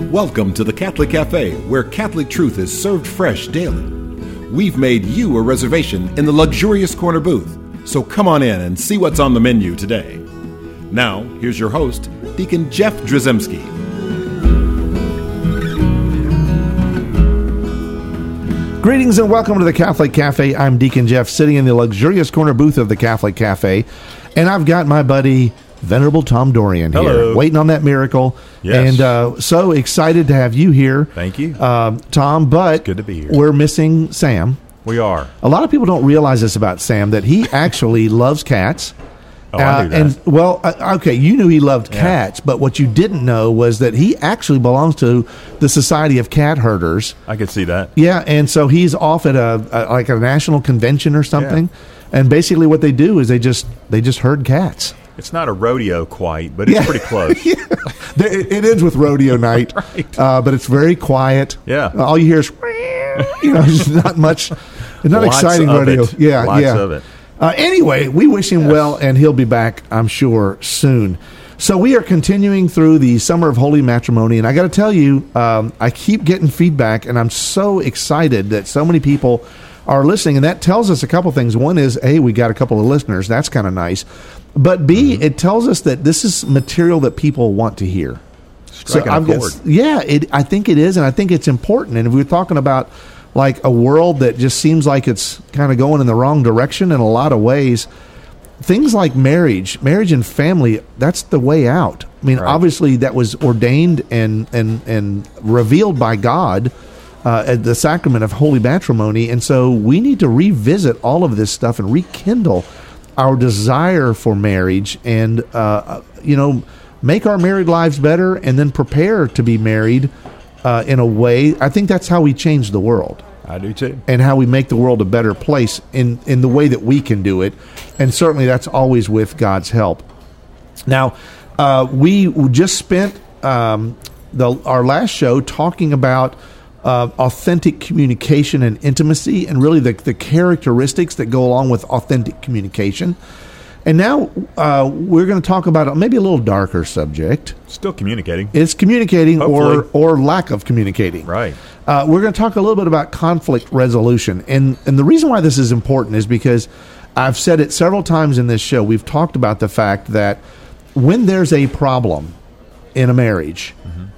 Welcome to the Catholic Cafe, where Catholic truth is served fresh daily. We've made you a reservation in the luxurious corner booth, so come on in and see what's on the menu today. Now, here's your host, Deacon Jeff Drzymski. Greetings and welcome to the Catholic Cafe. I'm Deacon Jeff, sitting in the luxurious corner booth of the Catholic Cafe, and I've got my buddy Venerable Tom Dorian here, waiting on that miracle. Yes. And so excited to have you here. Thank you. Tom, but it's good to be here. We're missing Sam. We are. A lot of people don't realize this about Sam, that he actually loves cats. I knew that. And, well, okay, you knew he loved cats, but what you didn't know was that he actually belongs to the Society of Cat Herders. I could see that. Yeah, and so he's off at a national convention or something, and basically what they do is they just herd cats. It's not a rodeo quite, but it's pretty close. It ends with rodeo night, right. But it's very quiet. Yeah. All you hear is, it's not much, not Lots exciting of rodeo. it. Yeah, Lots yeah. of it. Anyway, we wish him well, and he'll be back, I'm sure, soon. So we are continuing through the Summer of Holy Matrimony, and I got to tell you, I keep getting feedback, and I'm so excited that so many people are listening, and that tells us a couple things. One is, hey, we got a couple of listeners. That's kind of nice. But B, it tells us that this is material that people want to hear. Striking a chord. I think it is, and I think it's important. And if we're talking about like a world that just seems like it's kind of going in the wrong direction in a lot of ways, things like marriage and family, that's the way out. I mean, obviously that was ordained and revealed by God at the sacrament of holy matrimony, and so we need to revisit all of this stuff and rekindle our desire for marriage and make our married lives better, and then prepare to be married in a way. I think that's how we change the world. I do too. And how we make the world a better place in the way that we can do it. And certainly that's always with God's help. Now, we just spent our last show talking about authentic communication and intimacy, and really the characteristics that go along with authentic communication. And now we're going to talk about maybe a little darker subject. Still communicating. It's communicating Hopefully. or lack of communicating. Right. We're going to talk a little bit about conflict resolution. And the reason why this is important is because I've said it several times in this show. We've talked about the fact that when there's a problem in a marriage,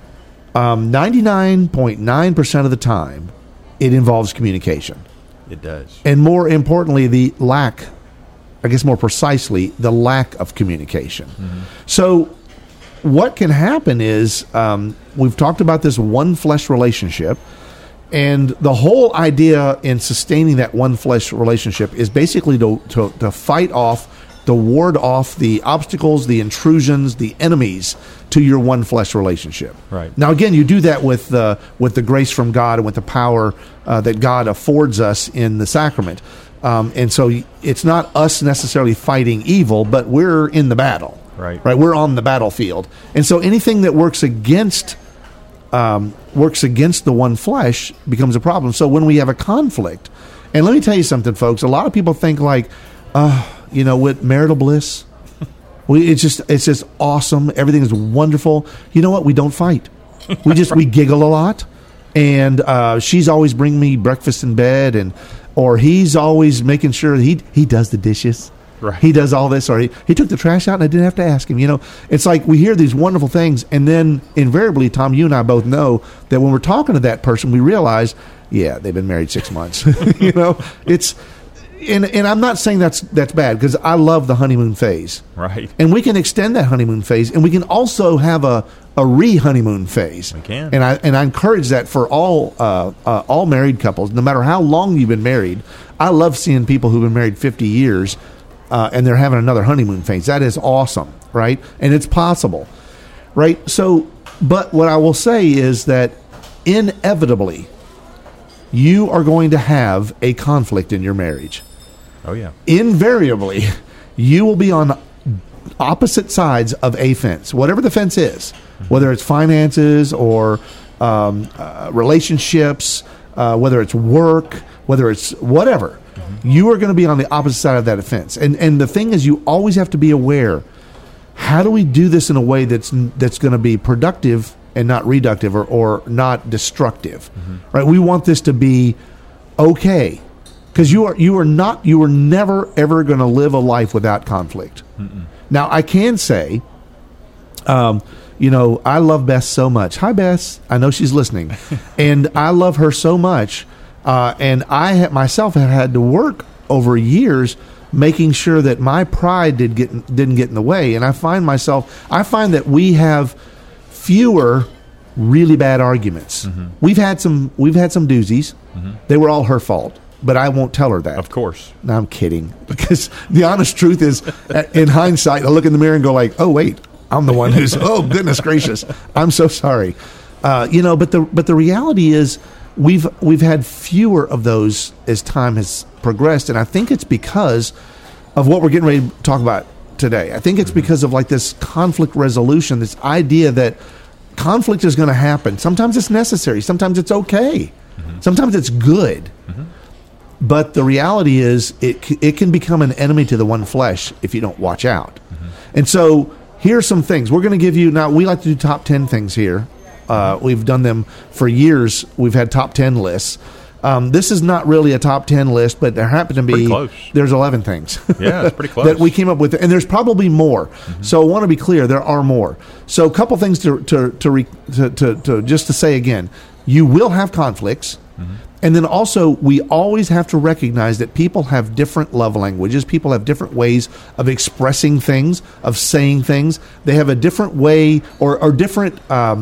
99.9% of the time, it involves communication. It does. And more importantly, more precisely, the lack of communication. So what can happen is, we've talked about this one flesh relationship, and the whole idea in sustaining that one flesh relationship is basically to fight off, to ward off the obstacles, the intrusions, the enemies to your one flesh relationship. Right. Now, again, you do that with the grace from God and with the power that God affords us in the sacrament. And so it's not us necessarily fighting evil, but we're in the battle. Right. We're on the battlefield. And so anything that works against the one flesh becomes a problem. So when we have a conflict, and let me tell you something, folks, a lot of people think like, with marital bliss, it's just awesome. Everything is wonderful. You know what? We don't fight. We giggle a lot. And she's always bringing me breakfast in bed, or he's always making sure he does the dishes. Right. He does all this, or he took the trash out and I didn't have to ask him. It's like we hear these wonderful things, and then invariably, Tom, you and I both know that when we're talking to that person, we realize, they've been married 6 months. It's and I'm not saying that's bad, because I love the honeymoon phase. Right. And we can extend that honeymoon phase, and we can also have a re-honeymoon phase. We can. And I encourage that for all married couples, no matter how long you've been married. I love seeing people who've been married 50 years and they're having another honeymoon phase. That is awesome, right? And it's possible, right? So, but what I will say is that inevitably you are going to have a conflict in your marriage. Oh, yeah. Invariably, you will be on opposite sides of a fence, whatever the fence is, whether it's finances or relationships, whether it's work, whether it's whatever. You are going to be on the opposite side of that fence. And the thing is, you always have to be aware, how do we do this in a way that's going to be productive and not reductive or not destructive, right? We want this to be okay, because you are never ever going to live a life without conflict. Now, I can say, I love Beth so much. Hi, Beth. I know she's listening, and I love her so much. And I myself have had to work over years making sure that my pride didn't get in the way. And I find that we have fewer really bad arguments. We've had some doozies. They were all her fault, but I won't tell her that. Of course. No, I'm kidding, because the honest truth is, in hindsight, I look in the mirror and go like, oh wait, I'm the one who's, oh goodness gracious, I'm so sorry. But the reality is, we've had fewer of those as time has progressed, and I think it's because of what we're getting ready to talk about today. I think it's because of like this conflict resolution, this idea that conflict is going to happen. Sometimes it's necessary, sometimes it's okay, sometimes it's good. But the reality is, it can become an enemy to the one flesh if you don't watch out. And so here are some things we're going to give you. Now, we like to do top 10 things here. We've done them for years. We've had top 10 lists. This is not really a top 10 list, but there happen to be, there's 11 things. Yeah, it's pretty close. that we came up with, and there's probably more. So I want to be clear, there are more. So a couple things to just to say again, you will have conflicts. And then also, we always have to recognize that people have different love languages. People have different ways of expressing things, of saying things. They have a different way or different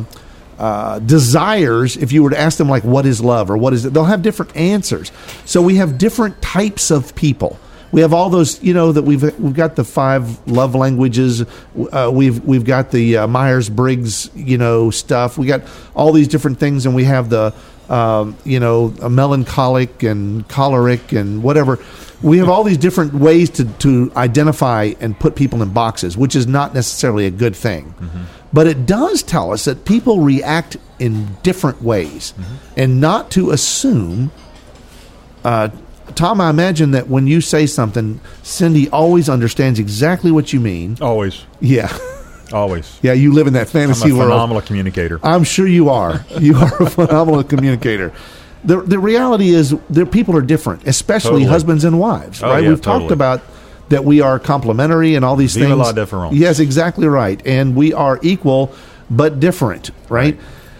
desires. If you were to ask them, like, what is love or what is it? They'll have different answers. So we have different types of people. We have all those, that we've got the 5 love languages. We've got the Myers-Briggs, stuff. We got all these different things, and we have the a melancholic and choleric and whatever. We have all these different ways to identify and put people in boxes, which is not necessarily a good thing. But it does tell us that people react in different ways, and not to assume. Tom, I imagine that when you say something, Cindy always understands exactly what you mean. Always. Yeah. Always. Yeah, you live in that fantasy world. I'm a phenomenal communicator. I'm sure you are. You are a phenomenal communicator. The reality is, people are different, especially husbands and wives, right? Yeah, We've talked about that we are complementary and all these things. A lot different. Yes, exactly right. And we are equal but different, right?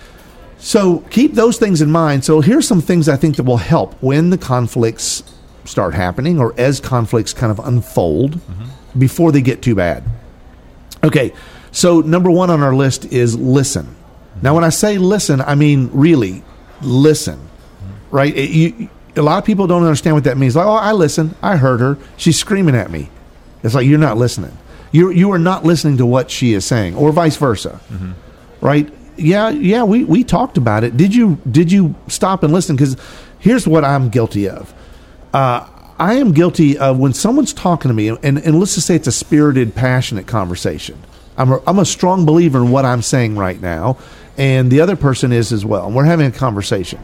So keep those things in mind. So here's some things I think that will help when the conflicts start happening, or as conflicts kind of unfold before they get too bad. Okay, so number 1 on our list is listen. Now, when I say listen, I mean really listen, right? A lot of people don't understand what that means. Like, oh, I listen. I heard her. She's screaming at me. It's like, you're not listening. You are not listening to what she is saying, or vice versa, right? Yeah, we talked about it. Did you stop and listen? Because here's what I'm guilty of. I am guilty of when someone's talking to me, and let's just say it's a spirited, passionate conversation. I'm a strong believer in what I'm saying right now, and the other person is as well. And we're having a conversation.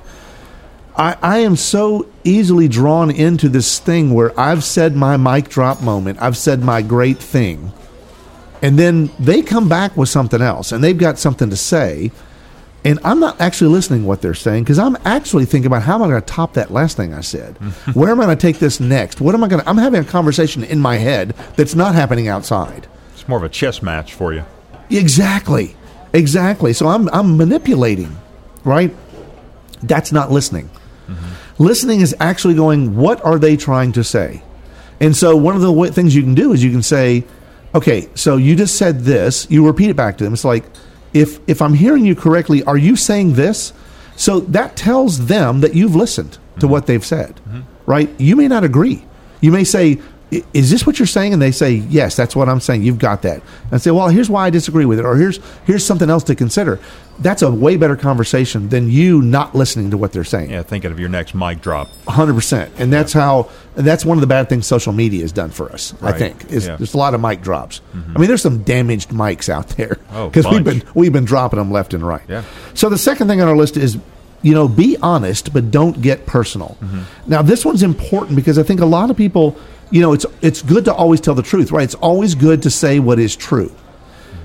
I am so easily drawn into this thing where I've said my mic drop moment. I've said my great thing. And then they come back with something else, and they've got something to say. And I'm not actually listening to what they're saying, because I'm actually thinking about how am I going to top that last thing I said? Where am I going to take this next? I'm having a conversation in my head that's not happening outside. It's more of a chess match for you. Exactly. So I'm manipulating, right? That's not listening. Listening is actually going, what are they trying to say? And so one of the things you can do is you can say, okay, so you just said this. You repeat it back to them. It's like, if I'm hearing you correctly, are you saying this? So that tells them that you've listened to what they've said, right? You may not agree. You may say, is this what you're saying? And they say, yes, that's what I'm saying. You've got that. And say, well, here's why I disagree with it. Or here's something else to consider. That's a way better conversation than you not listening to what they're saying. Yeah, thinking of your next mic drop. 100%. And that's one of the bad things social media has done for us, right. I think, is there's a lot of mic drops. I mean, there's some damaged mics out there. Because we've been dropping them left and right. Yeah. So the second thing on our list is, be honest, but don't get personal. Now, this one's important because I think a lot of people, it's good to always tell the truth, right? It's always good to say what is true.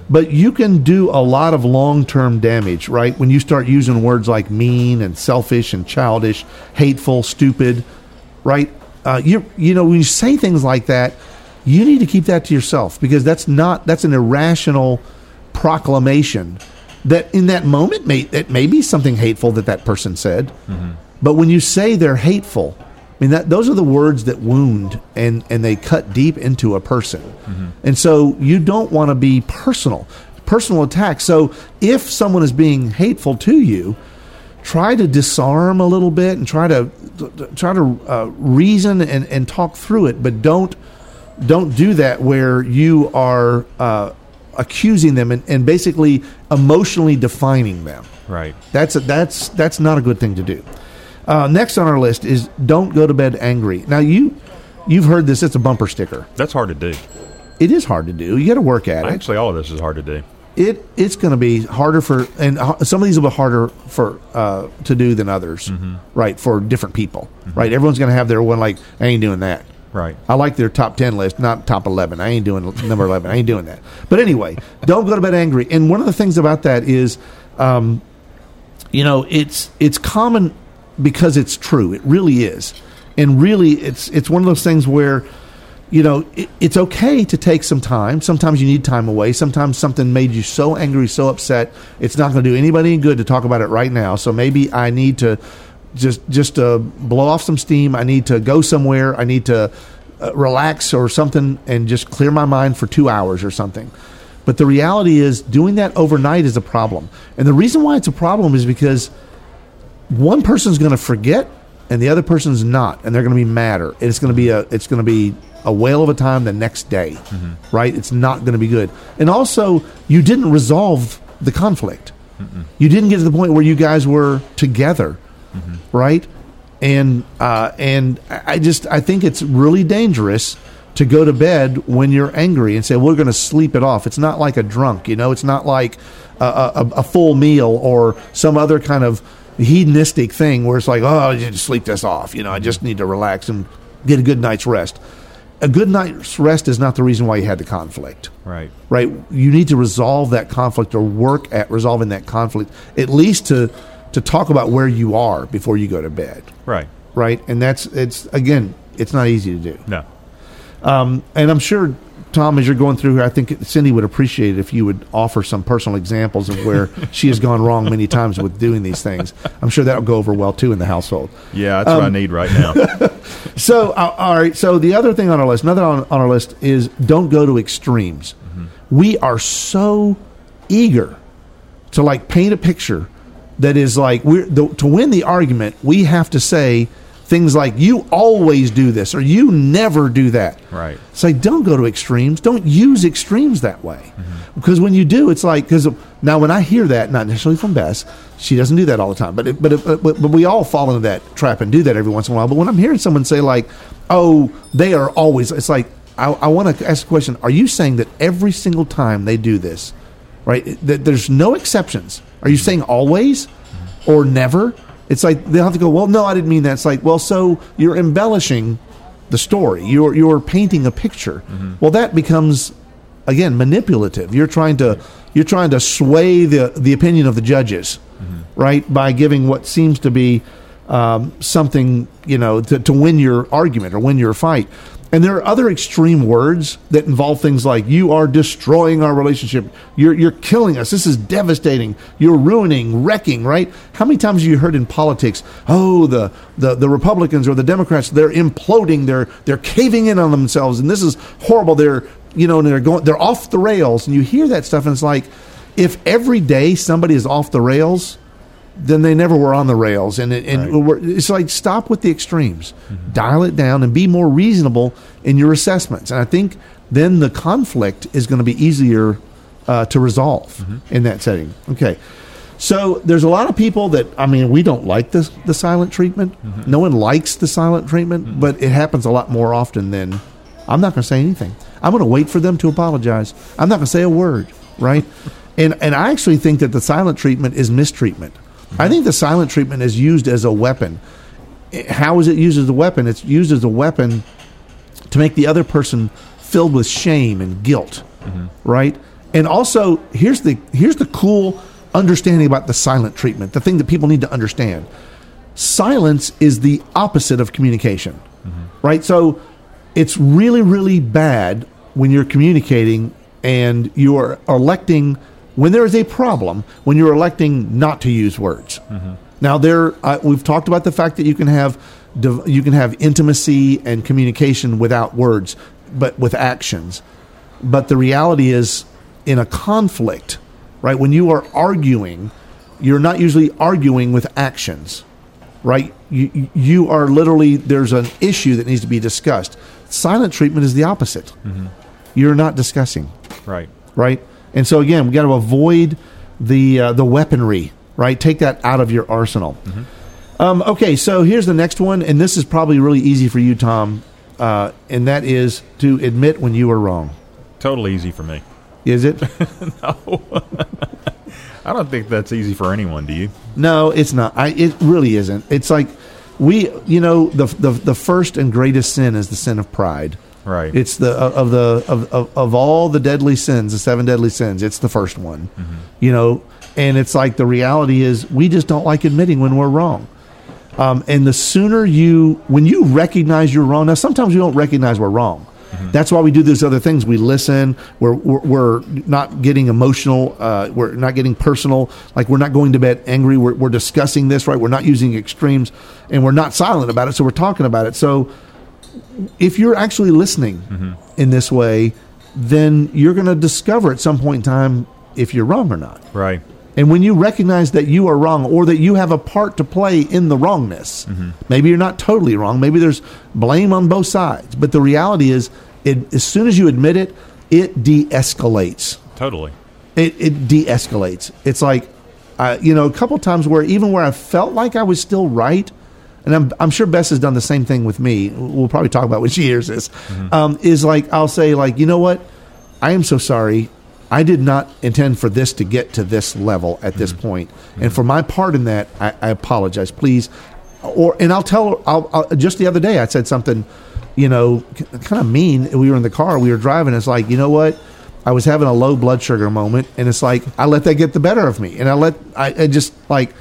But you can do a lot of long-term damage, right? When you start using words like mean and selfish and childish, hateful, stupid, right? You know, when you say things like that, you need to keep that to yourself, because that's an irrational proclamation that in that moment it may be something hateful that person said. Mm-hmm. But when you say they're hateful, I mean, those are the words that wound and they cut deep into a person. Mm-hmm. And so you don't want to be personal attack. So if someone is being hateful to you, try to disarm a little bit and try to reason and talk through it. But don't do that where you are accusing them and basically emotionally defining them. Right. That's not a good thing to do. Next on our list is don't go to bed angry. Now, you've heard this. It's a bumper sticker. That's hard to do. It is hard to do. You got to work at it. Actually, all of this is hard to do. It's going to be harder and some of these will be harder to do than others, mm-hmm. right, for different people, mm-hmm. right? Everyone's going to have their one, like, I ain't doing that. Right. I like their top 10 list, not top 11. I ain't doing number 11. I ain't doing that. But anyway, don't go to bed angry. And one of the things about that is, it's common because it's true. It really is. And really, it's one of those things where, it's okay to take some time. Sometimes you need time away. Sometimes something made you so angry, so upset, it's not going to do anybody any good to talk about it right now. So maybe I need to just blow off some steam. I need to go somewhere. I need to relax or something and just clear my mind for 2 hours or something. But the reality is doing that overnight is a problem. And the reason why it's a problem is because one person's going to forget and the other person's not, and they're going to be madder. And it's going to be a whale of a time the next day, mm-hmm. right? It's not going to be good. And also, you didn't resolve the conflict. Mm-mm. You didn't get to the point where you guys were together, mm-hmm. right? And I think it's really dangerous to go to bed when you're angry and say, we're going to sleep it off. It's not like a drunk, it's not like a full meal or some other kind of hedonistic thing where it's like, oh, you just sleep this off. I just need to relax and get a good night's rest. A good night's rest is not the reason why you had the conflict. Right. Right. You need to resolve that conflict or work at resolving that conflict, at least to talk about where you are before you go to bed. Right. Right. And it's not easy to do. No. And I'm sure, Tom, as you're going through here, I think Cindy would appreciate it if you would offer some personal examples of where she has gone wrong many times with doing these things. I'm sure that'll go over well, too, in the household. Yeah, that's what I need right now. So, all right. So the other thing on our list, another on our list is don't go to extremes. Mm-hmm. We are so eager to, paint a picture that is to win the argument, we have to say things like, you always do this, or you never do that. Right. It's like, don't go to extremes. Don't use extremes that way. Mm-hmm. Because when you do, it's like, because now when I hear that, not necessarily from Bess, she doesn't do that all the time, but we all fall into that trap and do that every once in a while. But when I'm hearing someone say oh, they are always, it's like, I want to ask a question. Are you saying that every single time they do this, right, that there's no exceptions? Are you saying always or never? It's like they'll have to go, well, no, I didn't mean that. It's like, well, so you're embellishing the story. You're painting a picture. Mm-hmm. Well, that becomes, again, manipulative. You're trying to sway the opinion of the judges, mm-hmm. right, by giving what seems to be something, to win your argument or win your fight. And there are other extreme words that involve things like, you are destroying our relationship. You're killing us. This is devastating. You're ruining, wrecking, right? How many times have you heard in politics, oh, the Republicans or the Democrats, they're imploding. They're caving in on themselves. And this is horrible. They're off the rails. And you hear that stuff. And it's like, if every day somebody is off the rails, then they never were on the rails. And it's like, stop with the extremes. Mm-hmm. Dial it down and be more reasonable in your assessments. And I think then the conflict is going to be easier to resolve mm-hmm. in that setting. Okay. So there's a lot of people that, we don't like the silent treatment. Mm-hmm. No one likes the silent treatment, mm-hmm. but it happens a lot more often than, I'm not going to say anything. I'm going to wait for them to apologize. I'm not going to say a word, right? and I actually think that the silent treatment is mistreatment. I think the silent treatment is used as a weapon. How is it used as a weapon? It's used as a weapon to make the other person filled with shame and guilt, mm-hmm. right? And also, here's the cool understanding about the silent treatment, the thing that people need to understand. Silence is the opposite of communication, right? So it's really, really bad when you're communicating and you are electing, when there is a problem, when you're electing not to use words. Now, we've talked about the fact that you can have intimacy and communication without words, but with actions. But the reality is, in a conflict, right, when you are arguing, you're not usually arguing with actions, right? You are literally, there's an issue that needs to be discussed. Silent treatment is the opposite. You're not discussing. Right? And so, again, we got to avoid the weaponry, right? Take that out of your arsenal. Okay, so here's the next one, and this is probably really easy for you, Tom, and that is to admit when you are wrong. Totally easy for me. Is it? No. I don't think that's easy for anyone, do you? No, it's not. It really isn't. It's like the first and greatest sin is the sin of pride. Right. It's of all the deadly sins, the 7 deadly sins, it's the first one. And it's like the reality is we just don't like admitting when we're wrong. And the sooner when you recognize you're wrong, now sometimes we don't recognize we're wrong. That's why we do those other things. We listen. We're not getting emotional. We're not getting personal. Like we're not going to bed angry. We're discussing this, right? We're not using extremes, and we're not silent about it. So we're talking about it. So if you're actually listening in this way, then you're going to discover at some point in time if you're wrong or not. Right. And when you recognize that you are wrong or that you have a part to play in the wrongness, maybe you're not totally wrong. Maybe there's blame on both sides. But the reality is, as soon as you admit it, it de-escalates. Totally. It de-escalates. It's like, a couple times where I felt like I was still right, and I'm sure Bess has done the same thing with me. We'll probably talk about when she hears this. Is like, I'll say, like, you know what? I am so sorry. I did not intend for this to get to this level at this point. And for my part in that, I apologize, please. And I'll tell, just the other day, I said something, kind of mean. We were in the car, we were driving. It's like, you know what? I was having a low blood sugar moment, and it's like, I let that get the better of me. And I just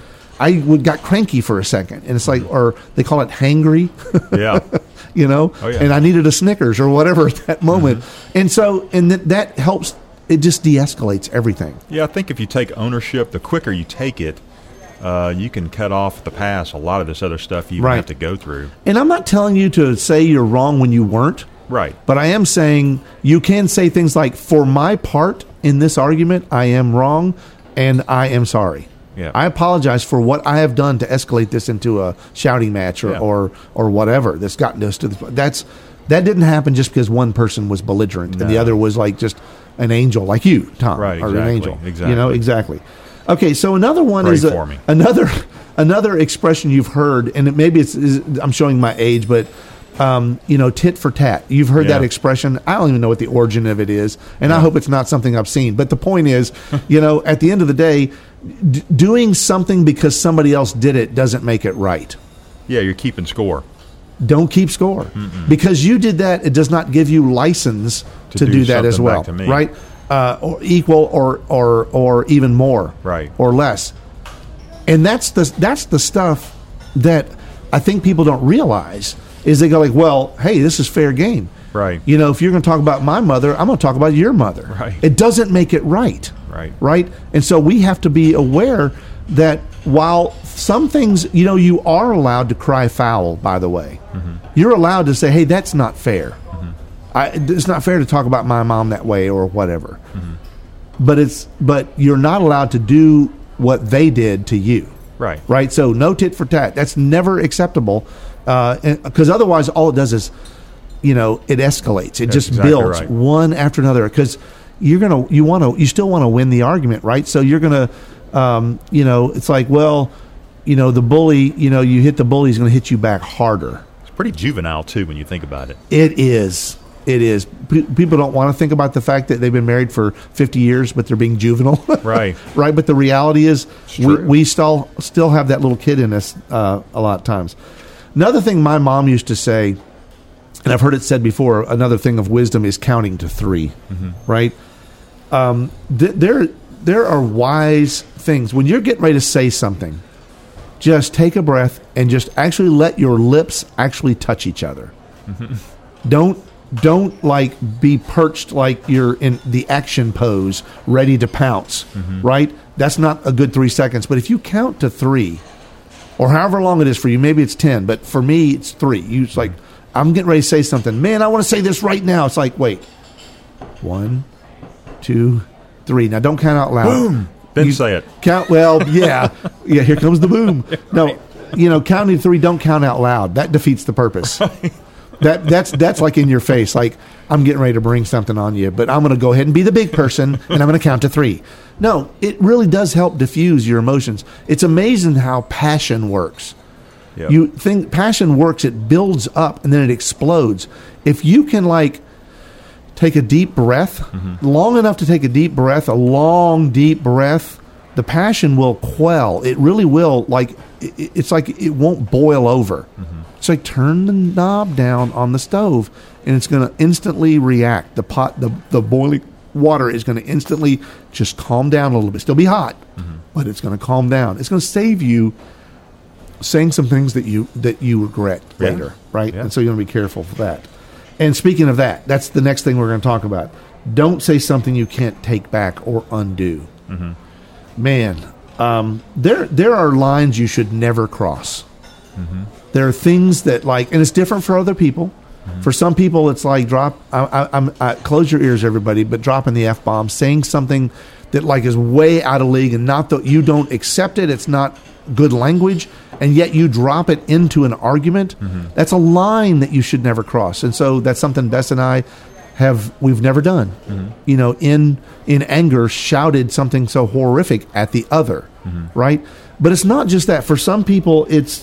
got cranky for a second. And it's like, or they call it hangry. Yeah. Oh, yeah. And I needed a Snickers or whatever at that moment. And so, that helps. It just de-escalates everything. Yeah, I think if you take ownership, the quicker you take it, you can cut off the past a lot of this other stuff you have to go through. And I'm not telling you to say you're wrong when you weren't. Right. But I am saying you can say things like, for my part in this argument, I am wrong and I am sorry. Yeah. I apologize for what I have done to escalate this into a shouting match or whatever that's gotten us to this. That didn't happen just because one person was belligerent and the other was like just an angel, like you, Tom, right? Or exactly, an angel. Exactly. Exactly. Okay, so another one Pray is for me. another expression you've heard, and maybe I'm showing my age, but tit for tat. You've heard that expression. I don't even know what the origin of it is, and I hope it's not something I've seen. But the point is, at the end of the day, doing something because somebody else did it doesn't make it right. Yeah, you're keeping score. Don't keep score. Because you did that, it does not give you license to do that as well, right? Or equal or even more, right, or less. And that's the stuff that I think people don't realize is they go like, well, hey, this is fair game, right? If you're going to talk about my mother, I'm going to talk about your mother, right? It doesn't make it right, right? And so we have to be aware that while some things, you are allowed to cry foul, by the way. You're allowed to say, hey, that's not fair. It's not fair to talk about my mom that way or whatever. But you're not allowed to do what they did to you. Right? So no tit for tat. That's never acceptable. Because otherwise all it does is, it escalates. It just builds one after another. Because you still want to win the argument, right? So you're going to, it's like, well, the bully, you hit the bully, he's going to hit you back harder. It's pretty juvenile, too, when you think about it. It is. People don't want to think about the fact that they've been married for 50 years, but they're being juvenile. Right. Right. But the reality is we still have that little kid in us a lot of times. Another thing my mom used to say, and I've heard it said before, another thing of wisdom is counting to 3. Right. there are wise things when you're getting ready to say something. Just take a breath and just actually let your lips actually touch each other. Don't like be perched like you're in the action pose, ready to pounce. Right? That's not a good 3 seconds. But if you count to 3, or however long it is for you, maybe it's 10, but for me it's 3. It's like, I'm getting ready to say something. Man, I want to say this right now. It's like, wait, 1, 2, 3. Now don't count out loud. Boom. Then say it. Count. Well, yeah. Here comes the boom. No, counting to 3. Don't count out loud. That defeats the purpose. That's like in your face. Like, I'm getting ready to bring something on you, but I'm going to go ahead and be the big person, and I'm going to count to 3. No, it really does help diffuse your emotions. It's amazing how passion works. Yep. You think passion works, it builds up and then it explodes. If you can take a deep breath, long enough to take a deep breath, a long deep breath, the passion will quell. It really will. It's like it won't boil over. It's like turn the knob down on the stove and it's going to instantly react. The boiling water is going to instantly just calm down a little bit. Still be hot, but it's going to calm down. It's going to save you saying some things that you regret later, right? Yeah. And so you want to be careful for that. And speaking of that, that's the next thing we're going to talk about. Don't say something you can't take back or undo. Man, there are lines you should never cross. There are things that and it's different for other people. For some people, it's like close your ears, everybody, but dropping the F-bomb, saying something that is way out of league and not that you don't accept it. It's not good language, and yet you drop it into an argument. That's a line that you should never cross. And so that's something Bess and I we've never done. In anger, shouted something so horrific at the other, right? But it's not just that. For some people, it's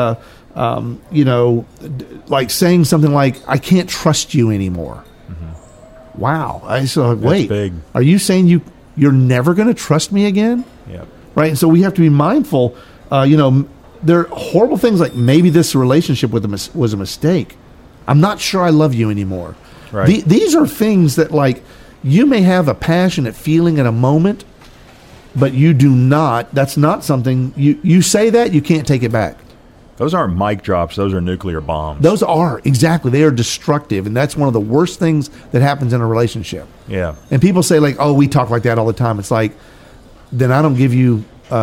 like saying something like, I can't trust you anymore. Wow. Wait, big. Are you saying you're never going to trust me again? Yep. Right. And so we have to be mindful. There are horrible things like maybe this relationship was a mistake. I'm not sure I love you anymore. Right. These are things that you may have a passionate feeling in a moment, but you do not. That's not something you say that you can't take it back. Those aren't mic drops. Those are nuclear bombs. Those are, exactly. They are destructive, and that's one of the worst things that happens in a relationship. Yeah. And people say oh, we talk like that all the time. It's like, then I don't give you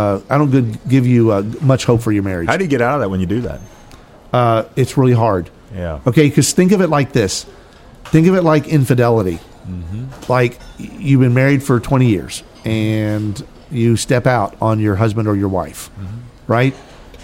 much hope for your marriage. How do you get out of that when you do that? It's really hard. Yeah. Okay, because think of it like this. Think of it like infidelity. Like you've been married for 20 years, and you step out on your husband or your wife, right?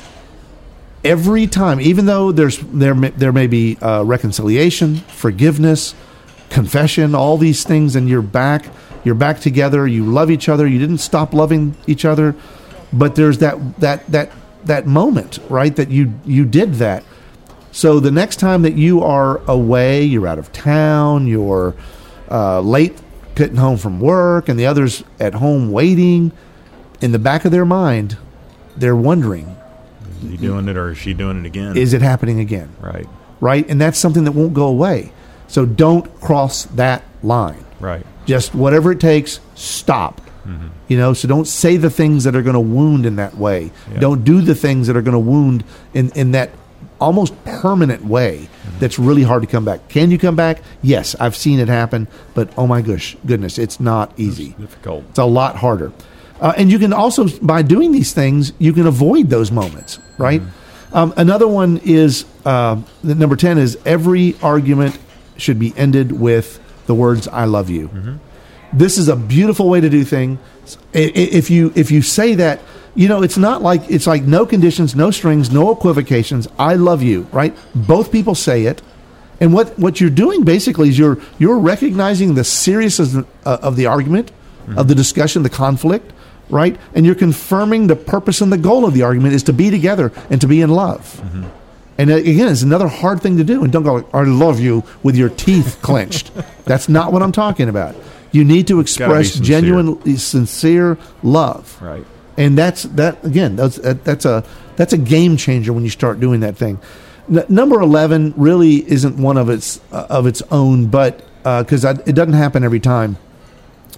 Every time, even though there may be reconciliation, forgiveness, confession, all these things, and you're back together. You love each other. You didn't stop loving each other, but there's that moment, right? That you did that. So the next time that you are away, you're out of town, you're late getting home from work, and the other's at home waiting. In the back of their mind, they're wondering, is he doing it or is she doing it again? Is it happening again? Right? And that's something that won't go away. So don't cross that line. Right. Just whatever it takes, stop. So don't say the things that are going to wound in that way. Yeah. Don't do the things that are going to wound in that almost permanent way that's really hard to come back. Can you come back? Yes, I've seen it happen, but oh my goodness, it's not easy. It's difficult. It's a lot harder. And you can also, by doing these things, you can avoid those moments, right? Another one is, number 10 is every argument should be ended with the words, I love you. This is a beautiful way to do things. If you say that, it's not like, it's like no conditions, no strings, no equivocations. I love you, right? Both people say it. And what you're doing basically is you're recognizing the seriousness of the argument, of the discussion, the conflict, right? And you're confirming the purpose and the goal of the argument is to be together and to be in love. And again, it's another hard thing to do. And don't go, I love you with your teeth clenched. That's not what I'm talking about. You need to express genuine, sincere love. Right. And that's a game changer when you start doing that thing. Number 11 really isn't one of its own, but because it doesn't happen every time.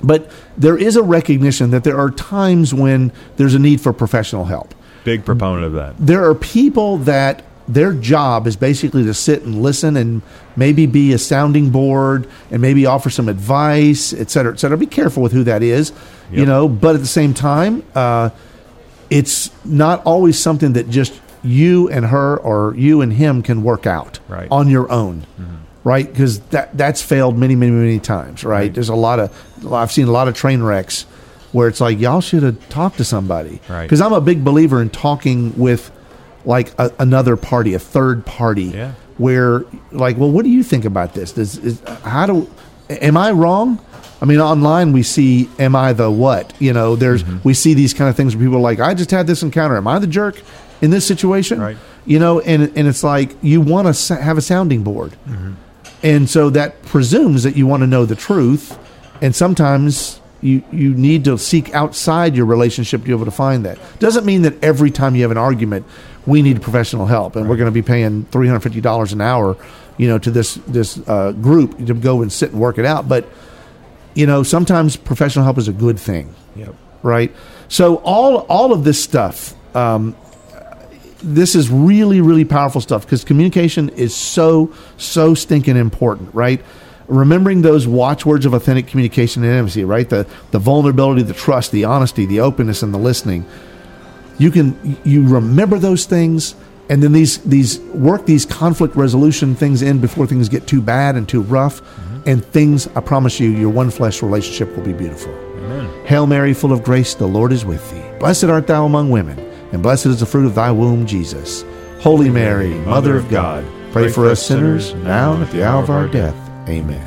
But there is a recognition that there are times when there's a need for professional help. Big proponent of that. There are people that their job is basically to sit and listen and maybe be a sounding board and maybe offer some advice, et cetera, et cetera. Be careful with who that is, but at the same time, it's not always something that just you and her or you and him can work out on your own, right? Because that's failed many, many, many times, right? There's I've seen a lot of train wrecks where it's like, y'all should have talked to somebody. Because I'm a big believer in talking with like another party, a third party, where like, well, what do you think about this? Am I wrong? I mean, online we see, am I the what? We see these kind of things where people are like, I just had this encounter. Am I the jerk in this situation? Right. And it's like you want to have a sounding board. And so that presumes that you want to know the truth. And sometimes you need to seek outside your relationship to be able to find that. Doesn't mean that every time you have an argument, we need professional help, and we're going to be paying $350 an hour, to this group to go and sit and work it out. But sometimes professional help is a good thing, right? So all of this stuff, this is really, really powerful stuff because communication is so stinking important, right? Remembering those watchwords of authentic communication and intimacy, right? The vulnerability, the trust, the honesty, the openness, and the listening. You remember those things, and then these work these conflict resolution things in before things get too bad and too rough, and things, I promise you, your one flesh relationship will be beautiful. Amen. Hail Mary, full of grace, the Lord is with thee. Blessed art thou among women, and blessed is the fruit of thy womb, Jesus. Holy Mary, Mother of God, pray for us sinners, now and at the hour of our death. Amen.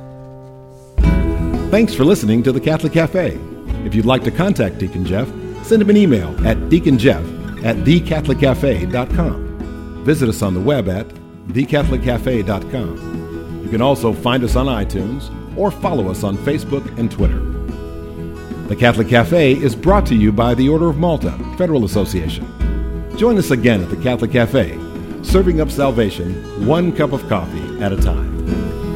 Thanks for listening to The Catholic Cafe. If you'd like to contact Deacon Jeff, send him an email at deaconjeff@thecatholiccafe.com. Visit us on the web at thecatholiccafe.com. You can also find us on iTunes or follow us on Facebook and Twitter. The Catholic Cafe is brought to you by the Order of Malta Federal Association. Join us again at the Catholic Cafe, serving up salvation one cup of coffee at a time.